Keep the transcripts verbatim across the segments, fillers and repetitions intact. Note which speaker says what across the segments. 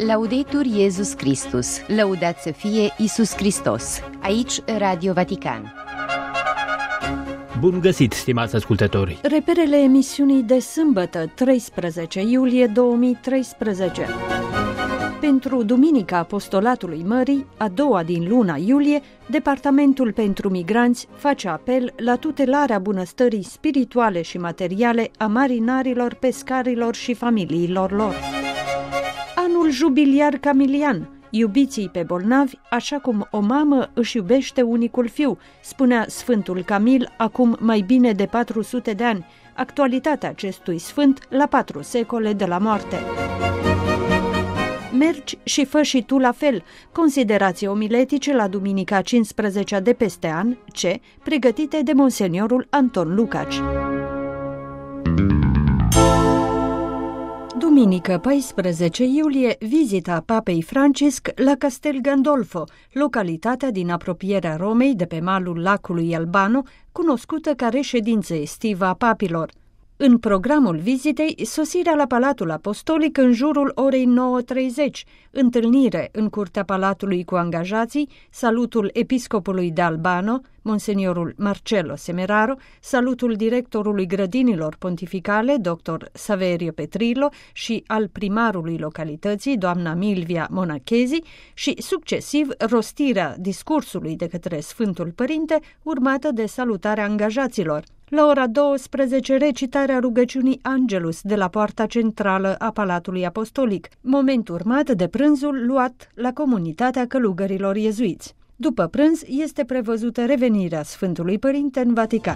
Speaker 1: Laudetur Iesus Christus, lăudat să fie Iisus Hristos. Aici Radio Vatican.
Speaker 2: Bun găsit, stimați ascultători!
Speaker 3: Reperele emisiunii de sâmbătă, treisprezece iulie două mii treisprezece. Pentru Duminica Apostolatului Mării, a doua din luna iulie, Departamentul pentru Migranți face apel la tutelarea bunăstării spirituale și materiale a marinarilor, pescarilor și familiilor lor. Anul jubiliar camilian, iubiții pe bolnavi, așa cum o mamă își iubește unicul fiu, spunea Sfântul Camil acum mai bine de patru sute de ani, actualitatea acestui sfânt la patru secole de la moarte. Mergi și fă și tu la fel, considerații omiletice la Duminica cincisprezecea de peste an, C, pregătite de Monseniorul Anton Lucaci. Duminică paisprezece iulie, vizita Papei Francisc la Castel Gandolfo, localitatea din apropierea Romei de pe malul lacului Albano, cunoscută ca reședință estivă a papilor. În programul vizitei, sosirea la Palatul Apostolic în jurul orei nouă treizeci, întâlnire în curtea palatului cu angajații, salutul episcopului de Albano, Monseniorul Marcello Semeraro, salutul directorului grădinilor pontificale, doctor Saverio Petrillo, și al primarului localității, doamna Milvia Monachesi, și succesiv rostirea discursului de către Sfântul Părinte, urmată de salutarea angajaților. La ora douăsprezece, recitarea rugăciunii Angelus de la poarta centrală a Palatului Apostolic, moment urmat de prânzul luat la comunitatea călugărilor iezuiți. După prânz este prevăzută revenirea Sfântului Părinte în Vatican.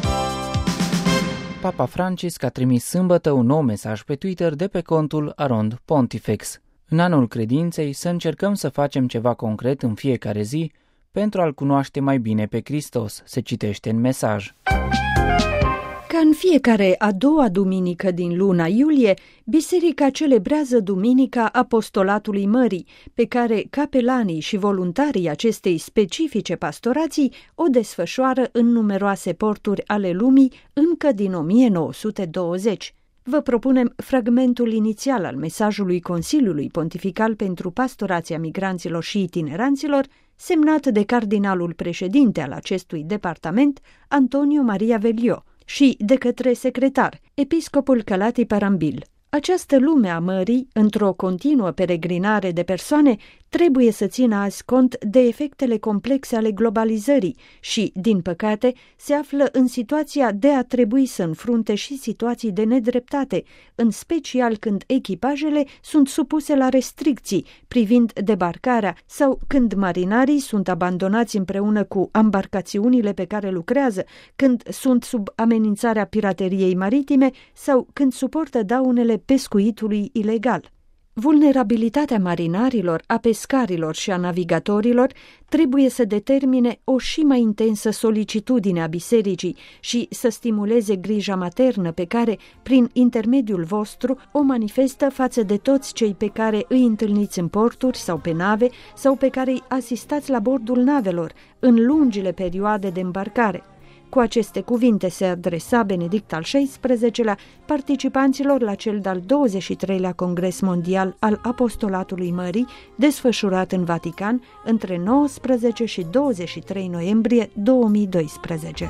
Speaker 4: Papa Francisc a trimis sâmbătă un nou mesaj pe Twitter de pe contul Arond Pontifex. În anul credinței să încercăm să facem ceva concret în fiecare zi pentru a-L cunoaște mai bine pe Hristos, se citește în mesaj.
Speaker 3: Ca în fiecare a doua duminică din luna iulie, biserica celebrează Duminica Apostolatului Mării, pe care capelanii și voluntarii acestei specifice pastorații o desfășoară în numeroase porturi ale lumii încă din o mie nouă sute douăzeci. Vă propunem fragmentul inițial al mesajului Consiliului Pontifical pentru Pastorația Migranților și Itineranților, semnat de cardinalul președinte al acestui departament, Antonio Maria Velio, și de către secretar, episcopul Calatii Parambil. Această lume a mării, într-o continuă peregrinare de persoane, trebuie să țină azi cont de efectele complexe ale globalizării și, din păcate, se află în situația de a trebui să înfrunte și situații de nedreptate, în special când echipajele sunt supuse la restricții privind debarcarea sau când marinarii sunt abandonați împreună cu ambarcațiunile pe care lucrează, când sunt sub amenințarea pirateriei maritime sau când suportă daunele pescuitului ilegal. Vulnerabilitatea marinarilor, a pescarilor și a navigatorilor trebuie să determine o și mai intensă solicitudine a bisericii și să stimuleze grija maternă pe care, prin intermediul vostru, o manifestă față de toți cei pe care îi întâlniți în porturi sau pe nave sau pe care îi asistați la bordul navelor, în lungile perioade de îmbarcare. Cu aceste cuvinte se adresa Benedict al șaisprezecelea participanților la cel de-al douăzeci și treilea Congres Mondial al Apostolatului Mării, desfășurat în Vatican între nouăsprezece și douăzeci și trei noiembrie două mii doisprezece.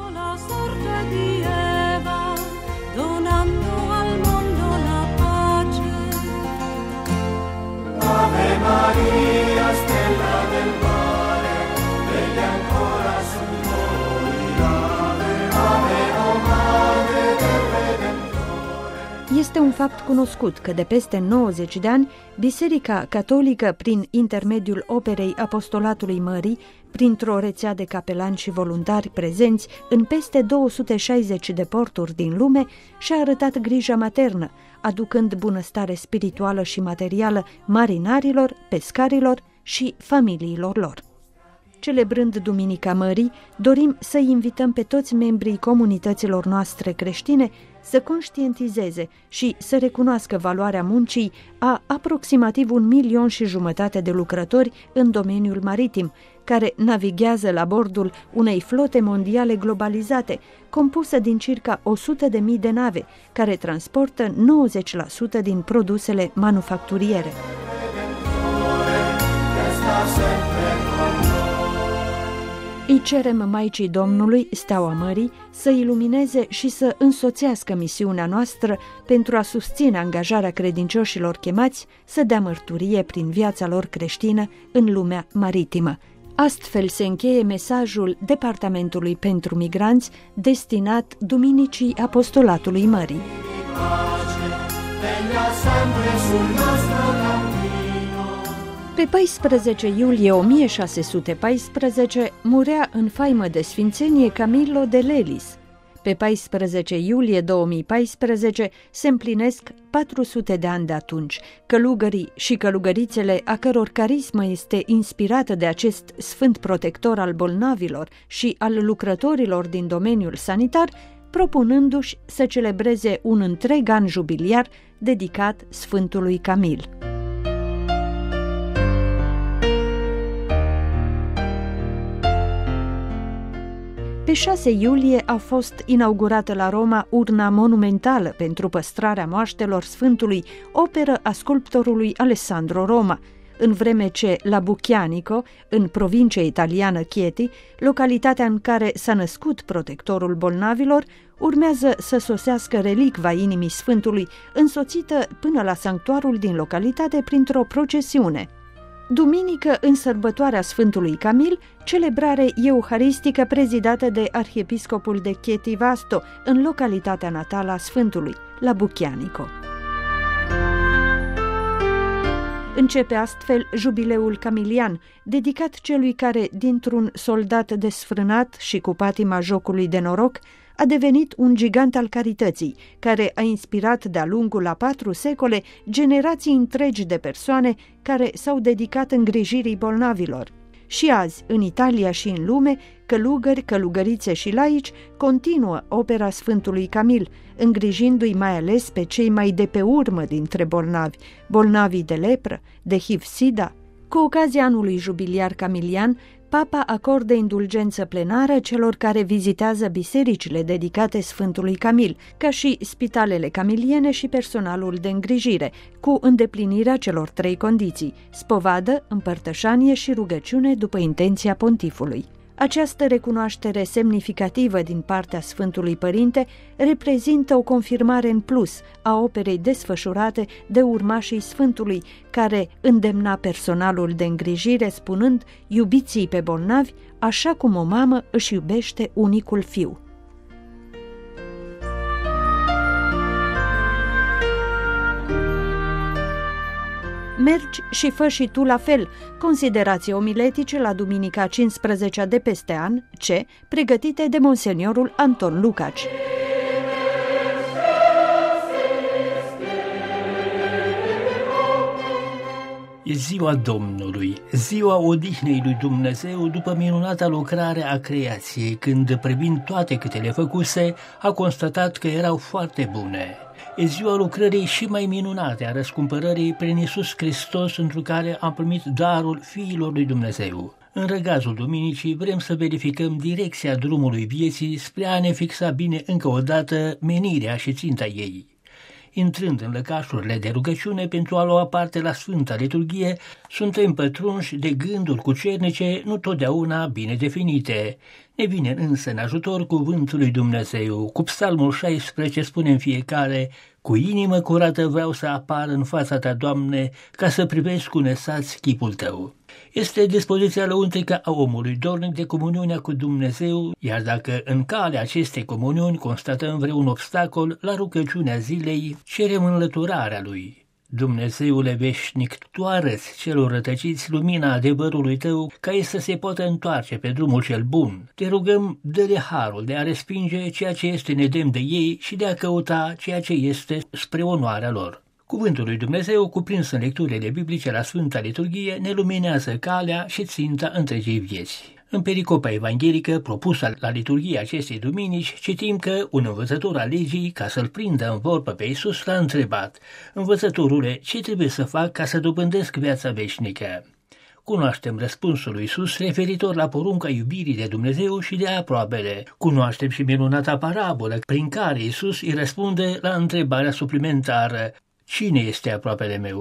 Speaker 5: Ave Maria, stella del mare, vegli ancora su noi, ave, ave, o Madre del Redentore.
Speaker 3: Este un fapt cunoscut că de peste nouăzeci de ani, Biserica Catolică, prin intermediul operei Apostolatului Mării, printr-o rețea de capelani și voluntari prezenți în peste două sute șaizeci de porturi din lume, și-a arătat grija maternă, aducând bunăstare spirituală și materială marinarilor, pescarilor și familiilor lor. Celebrând Duminica Mării, dorim să invităm pe toți membrii comunităților noastre creștine să conștientizeze și să recunoască valoarea muncii a aproximativ un milion și jumătate de lucrători în domeniul maritim, care navighează la bordul unei flote mondiale globalizate, compusă din circa o sută de mii de nave, care transportă nouăzeci la sută din produsele manufacturiere.
Speaker 5: sempre con noi.
Speaker 3: Îi cerem Maicii Domnului, Steaua Mării, să ilumineze și să însoțească misiunea noastră pentru a susține angajarea credincioșilor chemați să dea mărturie prin viața lor creștină în lumea maritimă. Astfel se încheie mesajul Departamentului pentru Migranți destinat Duminicii Apostolatului Mării. Pe paisprezece iulie o mie șase sute paisprezece murea în faimă de sfințenie Camillo de Lelis. Pe paisprezece iulie două mii paisprezece se împlinesc patru sute de ani de atunci. Călugării și călugărițele, a căror carismă este inspirată de acest sfânt protector al bolnavilor și al lucrătorilor din domeniul sanitar, propunându-și să celebreze un întreg an jubiliar dedicat Sfântului Camil. Pe șase iulie a fost inaugurată la Roma urna monumentală pentru păstrarea moaștelor Sfântului, operă a sculptorului Alessandro Roma, în vreme ce la Bucchianico, în provincia italiană Chieti, localitatea în care s-a născut protectorul bolnavilor, urmează să sosească relicva inimii Sfântului, însoțită până la sanctuarul din localitate printr-o procesiune. Duminică, în sărbătoarea Sfântului Camil, celebrare euharistică prezidată de arhiepiscopul de Chieti Vasto, în localitatea natală a Sfântului, la Bucchianico. Începe astfel jubileul camilian, dedicat celui care, dintr-un soldat desfrânat și cu patima jocului de noroc, a devenit un gigant al carității, care a inspirat de-a lungul a patru secole generații întregi de persoane care s-au dedicat îngrijirii bolnavilor. Și azi, în Italia și în lume, călugări, călugărițe și laici continuă opera Sfântului Camil, îngrijindu-i mai ales pe cei mai de pe urmă dintre bolnavi, bolnavii de lepră, de H I V-Sida. Cu ocazia anului jubiliar camilian, Papa acordă indulgență plenară celor care vizitează bisericile dedicate Sfântului Camil, ca și spitalele camiliene și personalul de îngrijire, cu îndeplinirea celor trei condiții: spovadă, împărtășanie și rugăciune după intenția pontifului. Această recunoaștere semnificativă din partea Sfântului Părinte reprezintă o confirmare în plus a operei desfășurate de urmașii Sfântului, care îndemna personalul de îngrijire spunând: iubiți-i pe bolnavi așa cum o mamă își iubește unicul fiu. Mergi și fă și tu la fel. Considerații omiletice la duminica cincisprezecea de peste an, C, pregătite de monseniorul Anton Lucaci.
Speaker 2: E ziua Domnului, ziua odihnei lui Dumnezeu după minunata lucrare a creației, când, privind toate câte le făcuse, a constatat că erau foarte bune. E ziua lucrării și mai minunate a răscumpărării prin Iisus Hristos, întru care am primit darul fiilor lui Dumnezeu. În răgazul duminicii vrem să verificăm direcția drumului vieții spre a ne fixa bine încă o dată menirea și ținta ei. Intrând în lăcașurile de rugăciune pentru a lua parte la Sfânta Liturghie, suntem pătrunși de gânduri cucernice nu totdeauna bine definite. Ne vine însă în ajutor cuvântul lui Dumnezeu. Cu Psalmul șaisprezece spune în fiecare: cu inimă curată vreau să apar în fața ta, Doamne, ca să privesc cu nesați chipul tău. Este dispoziția lăuntrică a omului dornic de comuniunea cu Dumnezeu, iar dacă în calea acestei comuniuni constatăm vreun obstacol, la rugăciunea zilei cerem înlăturarea lui. Dumnezeule veșnic, Tu arăți celor rătăciți lumina adevărului Tău, ca ei să se poată întoarce pe drumul cel bun. Te rugăm, dă-le harul de a respinge ceea ce este nedemn de ei și de a căuta ceea ce este spre onoarea lor. Cuvântul lui Dumnezeu, cuprins în lecturile biblice la Sfânta Liturghie, ne luminează calea și ținta întregii vieți. În pericopa evanghelică propusă la liturghia acestei duminici, citim că un învățător al legii, ca să-l prindă în vorbă pe Iisus, l-a întrebat: Învățătorule, ce trebuie să fac ca să dobândesc viața veșnică? Cunoaștem răspunsul lui Iisus referitor la porunca iubirii de Dumnezeu și de aproapele. Cunoaștem și minunata parabolă prin care Iisus îi răspunde la întrebarea suplimentară: cine este aproapele meu?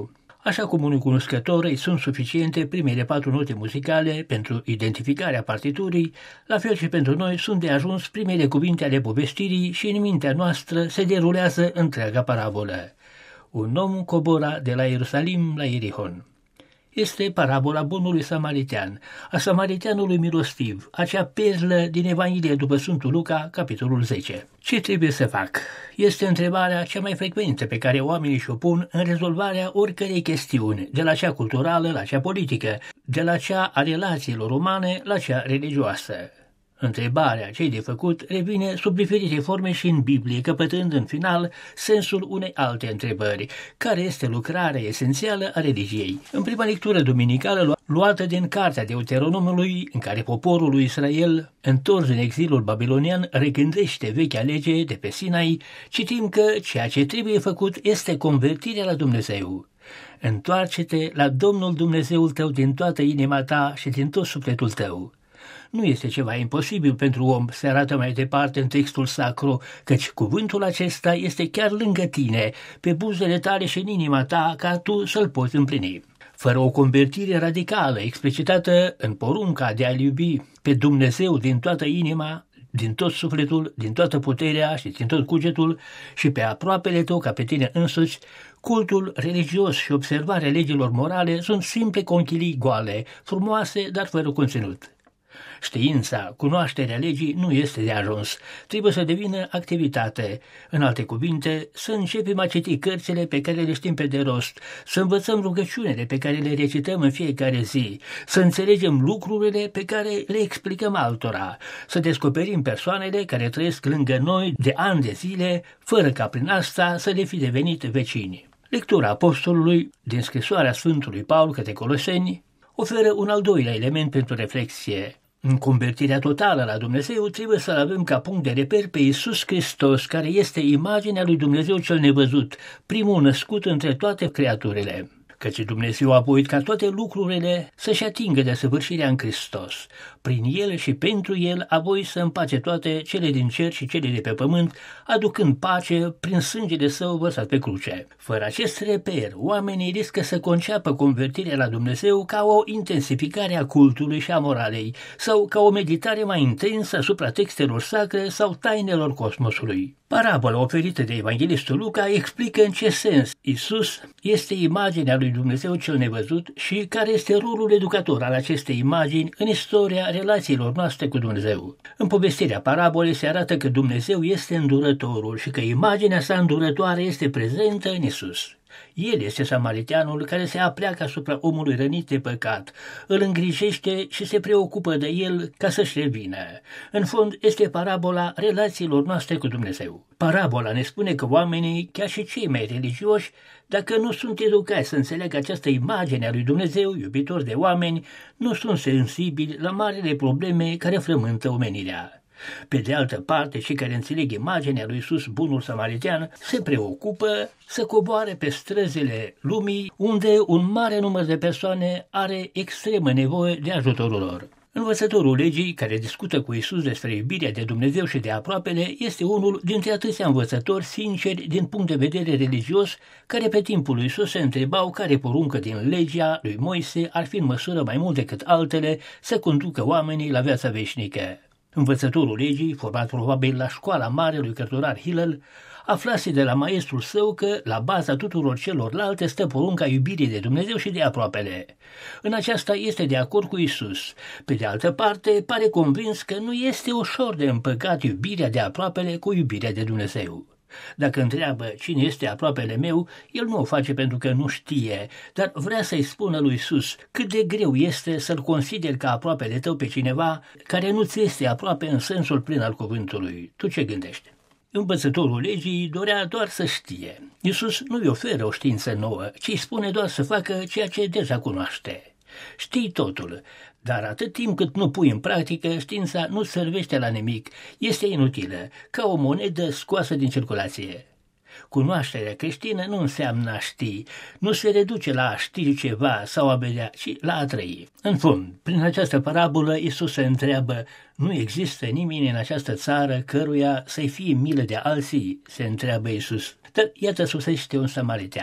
Speaker 2: Așa cum unui cunoscător îi sunt suficiente primele patru note muzicale pentru identificarea partiturii, la fel și pentru noi sunt de ajuns primele cuvinte ale povestirii și în mintea noastră se derulează întreaga parabolă. Un om cobora de la Ierusalim la Ierihon. Este parabola bunului samaritean, a samariteanului milostiv, acea perlă din Evanghelie după Sfântul Luca, capitolul zece. Ce trebuie să fac? Este întrebarea cea mai frecventă pe care oamenii și-o pun în rezolvarea oricărei chestiuni, de la cea culturală la cea politică, de la cea a relațiilor umane la cea religioasă. Întrebarea ce-i de făcut revine sub diferite forme și în Biblie, căpătând în final sensul unei alte întrebări: care este lucrarea esențială a religiei? În prima lectură duminicală luată din Cartea Deuteronomului, în care poporul lui Israel, întors în exilul babilonian, regândește vechea lege de pe Sinai, citim că ceea ce trebuie făcut este convertirea la Dumnezeu. Întoarce-te la Domnul Dumnezeul tău din toată inima ta și din tot sufletul tău. Nu este ceva imposibil pentru om, se arată mai departe în textul sacru, căci cuvântul acesta este chiar lângă tine, pe buzele tale și în inima ta, ca tu să-l poți împlini. Fără o convertire radicală, explicitată în porunca de a-L iubi pe Dumnezeu din toată inima, din tot sufletul, din toată puterea și din tot cugetul și pe aproapele tău ca pe tine însuți, cultul religios și observarea legilor morale sunt simple conchilii goale, frumoase, dar fără conținut. Știința, cunoașterea legii nu este de ajuns, trebuie să devină activitate. În alte cuvinte, să începem a citi cărțile pe care le știm pe de rost, să învățăm rugăciunile pe care le recităm în fiecare zi, să înțelegem lucrurile pe care le explicăm altora, să descoperim persoanele care trăiesc lângă noi de ani de zile, fără ca prin asta să le fi devenit vecini. Lectura apostolului din scrisoarea Sfântului Paul către Coloseni oferă un al doilea element pentru reflexie. În convertirea totală la Dumnezeu trebuie să-L avem ca punct de reper pe Iisus Hristos, care este imaginea lui Dumnezeu cel nevăzut, primul născut între toate creaturile. Căci Dumnezeu a voit ca toate lucrurile să-și atingă desăvârșirea în Hristos. Prin El și pentru El a voit să împace toate cele din cer și cele de pe pământ, aducând pace prin sângele Său vărsat pe cruce. Fără acest reper, oamenii riscă să conceapă convertirea la Dumnezeu ca o intensificare a cultului și a moralei, sau ca o meditare mai intensă asupra textelor sacre sau tainelor cosmosului. Parabola oferită de evanghelistul Luca explică în ce sens Iisus este imaginea lui Dumnezeu cel nevăzut și care este rolul educator al acestei imagini în istoria relațiilor noastre cu Dumnezeu. În povestirea parabolei se arată că Dumnezeu este îndurătorul și că imaginea sa îndurătoare este prezentă în Iisus. El este samariteanul care se apleacă asupra omului rănit de păcat, îl îngrijește și se preocupă de el ca să-și revină. În fond, este parabola relațiilor noastre cu Dumnezeu. Parabola ne spune că oamenii, chiar și cei mai religioși, dacă nu sunt educați să înțeleagă această imagine a lui Dumnezeu, iubitor de oameni, nu sunt sensibili la marile probleme care frământă omenirea. Pe de altă parte, cei care înțeleg imaginea lui Iisus, bunul samaritean, se preocupă să coboare pe străzile lumii, unde un mare număr de persoane are extremă nevoie de ajutorul lor. Învățătorul legii, care discută cu Iisus despre iubirea de Dumnezeu și de aproapele, este unul dintre atâția învățători sinceri din punct de vedere religios, care pe timpul lui Iisus se întrebau care poruncă din legea lui Moise ar fi în măsură mai mult decât altele să conducă oamenii la viața veșnică. Învățătorul legii, format probabil la școala marelui cărturar Hillel, aflase de la maestrul său că la baza tuturor celorlalte stă porunca iubirii de Dumnezeu și de aproapele. În aceasta este de acord cu Iisus. Pe de altă parte, pare convins că nu este ușor de împăcat iubirea de aproapele cu iubirea de Dumnezeu. Dacă întreabă cine este aproapele meu, el nu o face pentru că nu știe, dar vrea să-i spună lui Iisus cât de greu este să-l consideri ca aproapele tău pe cineva care nu ți este aproape în sensul plin al cuvântului. Tu ce gândești? Învățătorul legii dorea doar să știe. Iisus nu îi oferă o știință nouă, ci îi spune doar să facă ceea ce deja cunoaște. Știi totul, dar atât timp cât nu pui în practică, știința nu servește la nimic, este inutilă, ca o monedă scoasă din circulație. Cunoașterea creștină nu înseamnă a ști, nu se reduce la a ști ceva sau a vedea, ci la a trăi. În fond, prin această parabolă, Iisus se întreabă, nu există nimeni în această țară căruia să-i fie milă de alții, se întreabă Iisus. Dar iată sosește un samaritean.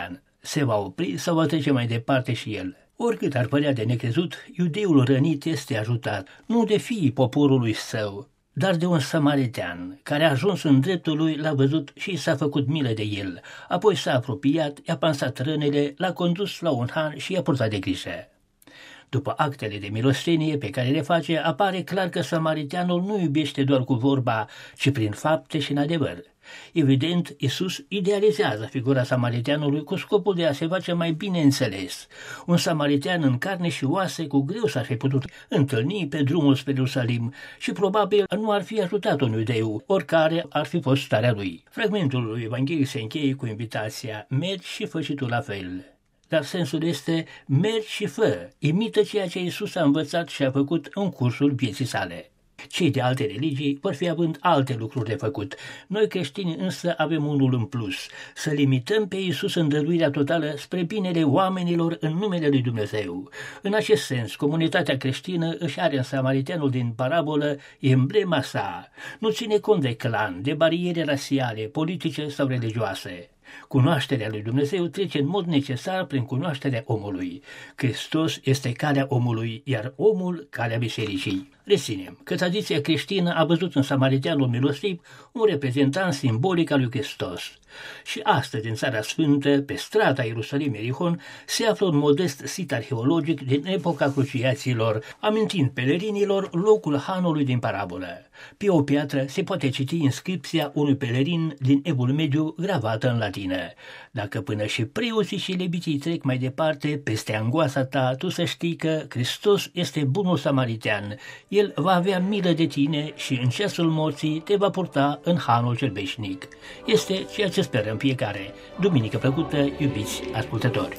Speaker 2: se va opri sau va trece mai departe și el. Oricât ar părea de necrezut, iudeul rănit este ajutat, nu de fiii poporului său, dar de un samaritean, care a ajuns în dreptul lui, l-a văzut și s-a făcut milă de el. Apoi s-a apropiat, i-a pansat rănile, l-a condus la un han și i-a purtat de grijă. După actele de milostenie pe care le face, apare clar că samariteanul nu iubește doar cu vorba, ci prin fapte și în adevăr. Evident, Iisus idealizează figura samariteanului cu scopul de a se face mai bine înțeles. Un samaritean în carne și oase cu greu s-ar fi putut întâlni pe drumul spre Ierusalim și probabil nu ar fi ajutat un iudeu, oricare ar fi fost starea lui. Fragmentul lui Evangheliei se încheie cu invitația: mergi și fă și tu la fel. Dar sensul este: mergi și fă, imită ceea ce Iisus a învățat și a făcut în cursul vieții sale. Cei de alte religii vor fi având alte lucruri de făcut. Noi creștini însă avem unul în plus: să limităm pe Iisus în dăruirea totală spre binele oamenilor în numele lui Dumnezeu. În acest sens, comunitatea creștină își are în samariteanul din parabolă emblema sa. Nu ține cont de clan, de bariere rasiale, politice sau religioase. Cunoașterea lui Dumnezeu trece în mod necesar prin cunoașterea omului. Hristos este calea omului, iar omul calea bisericii. Reținem că tradiția creștină a văzut în samariteanul milostiv un reprezentant simbolic al lui Hristos. Și astăzi, în Țara Sfântă, pe strata Ierusalim-Ierihon, se află un modest sit arheologic din epoca cruciațiilor, amintind pelerinilor locul hanului din parabolă. Pe o piatră se poate citi inscripția unui pelerin din Evul Mediu gravată în latină: dacă până și preoții și leviții trec mai departe peste angoasa ta, tu să știi că Hristos este bunul samaritean. El va avea milă de tine și în ceasul morții te va purta în hanul cel veșnic. Este ceea ce sperăm fiecare. Duminică plăcută, iubiți ascultători!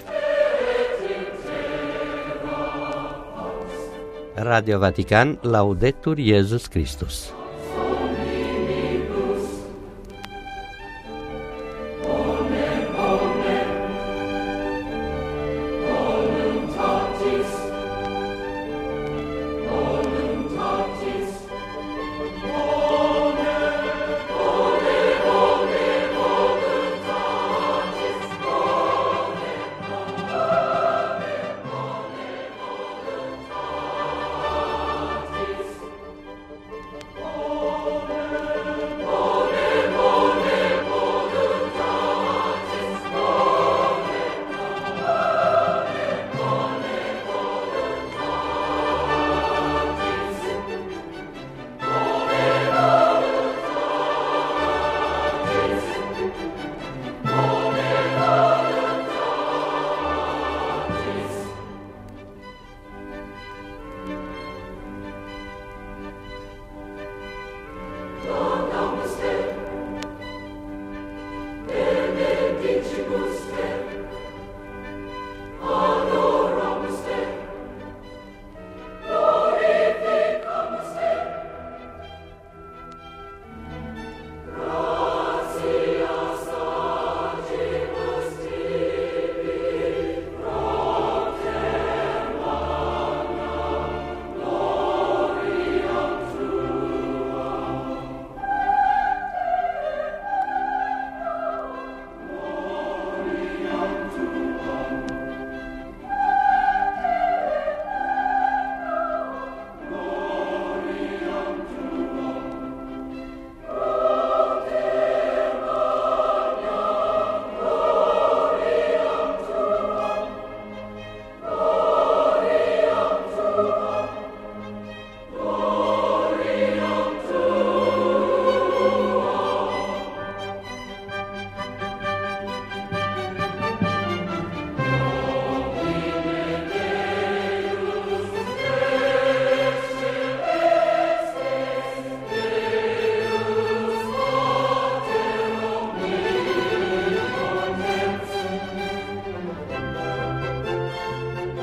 Speaker 6: Radio Vatican, Laudetur Iesus Christus.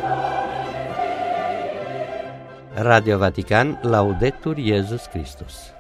Speaker 6: Radio Vatican, Laudetur Iesus Christus.